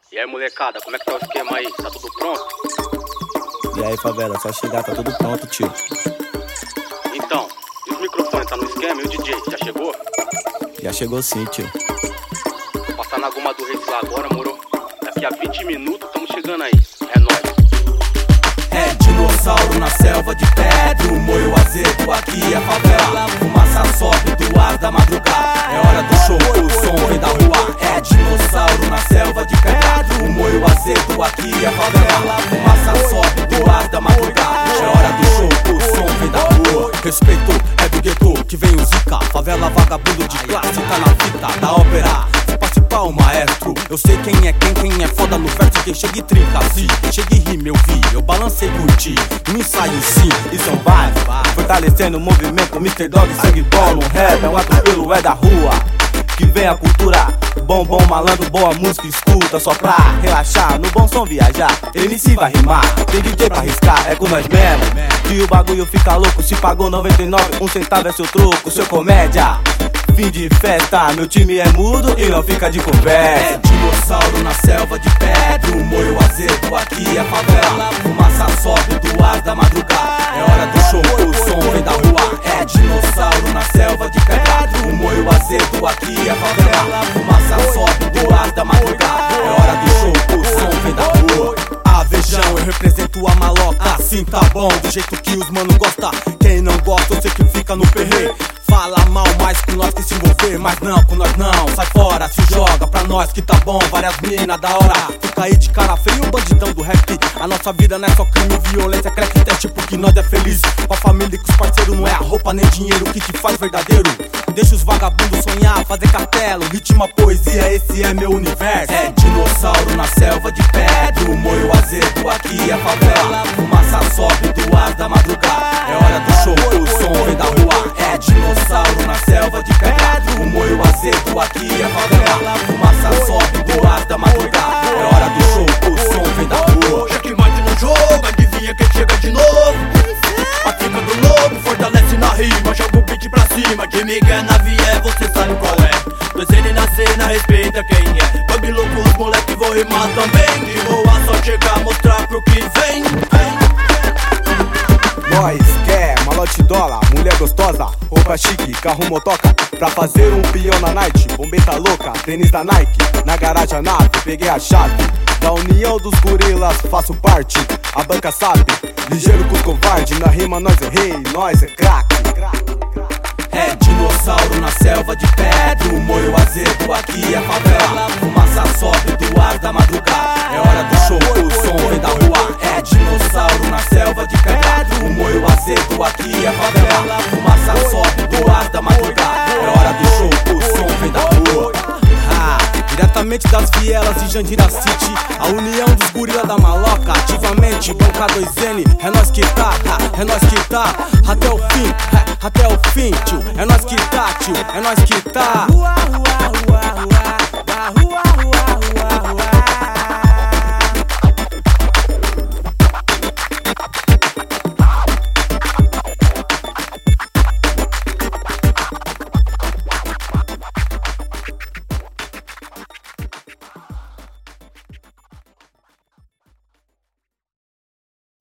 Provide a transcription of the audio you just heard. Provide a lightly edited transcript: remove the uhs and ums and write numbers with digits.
E aí, molecada, como é que tá o esquema aí? Tá tudo pronto? E aí, favela, só chegar, tá tudo pronto, tio. Então, e os microfones tá no esquema e o DJ, já chegou? Já chegou sim, tio. Vou passar na goma do Reis lá agora, moro? Daqui a 20 minutos tamo chegando aí. É nóis. É dinossauro na selva de pedra, o moio azedo, aqui é favela. Fumaça sobe do ar da madrugada, é hora do show, o som vem da rua. É dinossauro na selva de pedra, o moio azedo, aqui é favela. Fumaça sobe do ar da madrugada, é hora do show, o som vem da rua. Respeito é do gueto que vem o Zika, favela vagabundo de classe, tá na fita da ópera. O maestro, eu sei quem é foda no verso, quem chega e trinca assim, chega e rima, eu vi, eu balancei, curti, no ensaio sim, e são vários, fortalecendo o movimento, Mr. Dog, sangue bom, no rap, é um atropelo, é da rua, que vem a cultura, bom, malandro, boa música, escuta, só pra relaxar, no bom som viajar, MC vai rimar, tem DJ pra arriscar, é com nós mesmo, que o bagulho fica louco, se pagou 99, um centavo é seu troco, seu comédia. Fim de festa, meu time é mudo e não fica de conversa. É dinossauro na selva de pedra, o moio azedo, aqui é favela. Fumaça sobe do ar da madrugada, é hora do show, o som vem da rua. É dinossauro na selva de pedra, o moio azedo, aqui é favela. Fumaça sobe do ar da madrugada, é hora do show, o som vem da rua. Vejão, eu represento a maloca, assim tá bom, do jeito que os mano gosta. Quem não gosta, eu sei que fica no perrê. Fala mal mais com nós que se envolver, mas não, com nós não, sai fora, se joga pra nós que tá bom, várias minas da hora. Fica aí de cara feio, bandidão do rap. A nossa vida não é só crime, violência, crack, é tipo que nós é feliz. Com a família e com os parceiros, não é a roupa nem dinheiro que te faz verdadeiro. Deixa os vagabundos sonhar, fazer castelo, ritmo, poesia, esse é meu universo. É dinossauro na selva de pedra, o moio azedo, aqui é favela. Fumaça sobe do ar da madrugada, é hora do show, o som vem da rua. É dinossauro na selva de pedra, o moio azedo, aqui é favela. Fumaça sobe do ar da madrugada, é hora do show, o som vem da rua. Checkmate no jogo, adivinha quem chega de novo. A fica do lobo, fortalece na rima, joga o beat pra cima. De Miguel na vié, você sabe qual é. Dois ele na cena, respeita quem é. Bug louco, os moleque vou rimar também. De boa, só chegar, mostrar pro que vem. Nós quer malote dólar, mulher gostosa, roupa chique, carro motoca. Pra fazer um peão na night, bombeta louca, tênis da Nike. Na garagem a nave, peguei a chave. Da união dos gorilas faço parte, a banca sabe. Ligeiro com os covardes, na rima nós é rei, nós é craque. É dinossauro na selva de pedra, o moio azedo, aqui é favela. Fumaça sobe do ar da madrugada, é hora do show, o som vem da rua. É dinossauro na selva de pedra, o moio azedo, aqui é favela. Fumaça sobe do ar da madrugada, é hora do show, o som vem da rua. Diretamente das vielas de Jandira City, a união dos gorila da maloca, ativamente, banca 2N, é nós que tá, é nós que tá, até o fim, até o fim, tio, é nós que tá, tio, é nós que tá.